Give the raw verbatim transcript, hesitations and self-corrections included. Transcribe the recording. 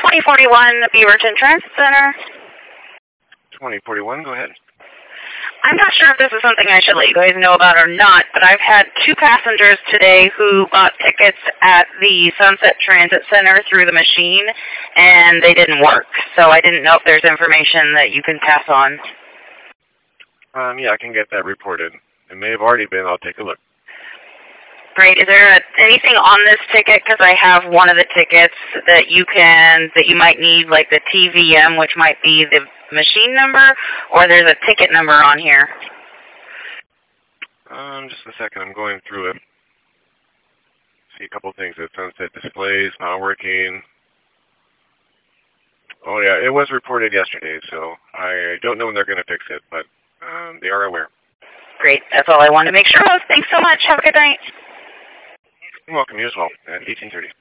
twenty forty-one Beaverton Transit Center. twenty forty-one, go ahead. I'm not sure if this is something I should let you guys know about or not, but I've had two passengers today who got tickets at the Sunset Transit Center through the machine, and they didn't work. So I didn't know if there's information that you can pass on. Um, yeah, I can get that reported. It may have already been. I'll take a look. Great. Is there a, anything on this ticket? Because I have one of the tickets that you can, that you might need, like the T V M, which might be the machine number, or there's a ticket number on here. Um, just a second. I'm going through it. See a couple things. The Sunset displays not working. Oh yeah, it was reported yesterday, so I don't know when they're going to fix it, but um, they are aware. Great. That's all I wanted to make sure of. Thanks so much. Have a good night. You're welcome. You as well. At eighteen thirty.